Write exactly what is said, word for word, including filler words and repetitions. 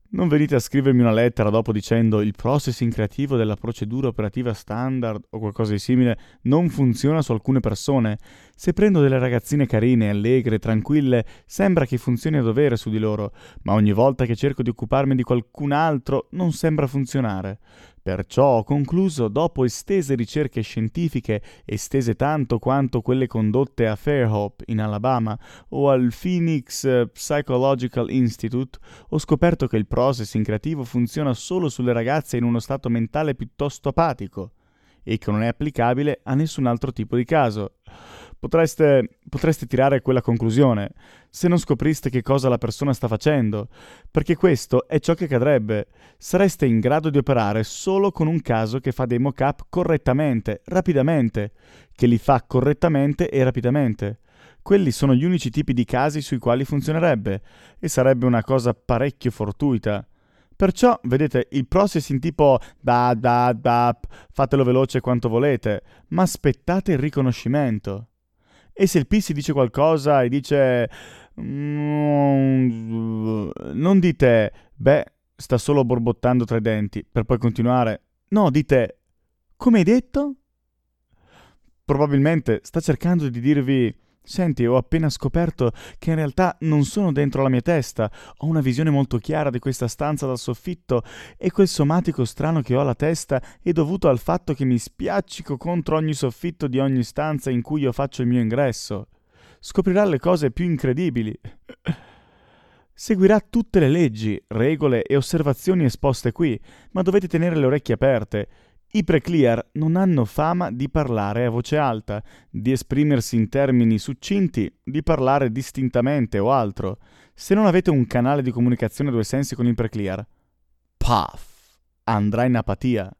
Non venite a scrivermi una lettera dopo dicendo il processing creativo della procedura operativa standard o qualcosa di simile non funziona su alcune persone. Se prendo delle ragazzine carine, allegre, tranquille, sembra che funzioni a dovere su di loro, ma ogni volta che cerco di occuparmi di qualcun altro non sembra funzionare. Perciò ho concluso, dopo estese ricerche scientifiche, estese tanto quanto quelle condotte a Fairhope in Alabama o al Phoenix eh, Psychological Institute, ho scoperto che il processing creativo funziona solo sulle ragazze in uno stato mentale piuttosto apatico e che non è applicabile a nessun altro tipo di caso. Potreste, potreste tirare quella conclusione se non scopriste che cosa la persona sta facendo, perché questo è ciò che accadrebbe. Sareste in grado di operare solo con un caso che fa dei mock-up correttamente, rapidamente, che li fa correttamente e rapidamente. Quelli sono gli unici tipi di casi sui quali funzionerebbe, e sarebbe una cosa parecchio fortuita. Perciò, vedete, il processing tipo da da da, fatelo veloce quanto volete, ma aspettate il riconoscimento. E se il P si dice qualcosa e dice "Mm", non dite beh, sta solo borbottando tra i denti, per poi continuare. No, dite come hai detto? Probabilmente sta cercando di dirvi senti, ho appena scoperto che in realtà non sono dentro la mia testa, ho una visione molto chiara di questa stanza dal soffitto e quel somatico strano che ho alla testa è dovuto al fatto che mi spiaccico contro ogni soffitto di ogni stanza in cui io faccio il mio ingresso. Scoprirà le cose più incredibili. Seguirà tutte le leggi, regole e osservazioni esposte qui, ma dovete tenere le orecchie aperte. I preclear non hanno fama di parlare a voce alta, di esprimersi in termini succinti, di parlare distintamente o altro. Se non avete un canale di comunicazione a due sensi con il preclear, paf, andrà in apatia.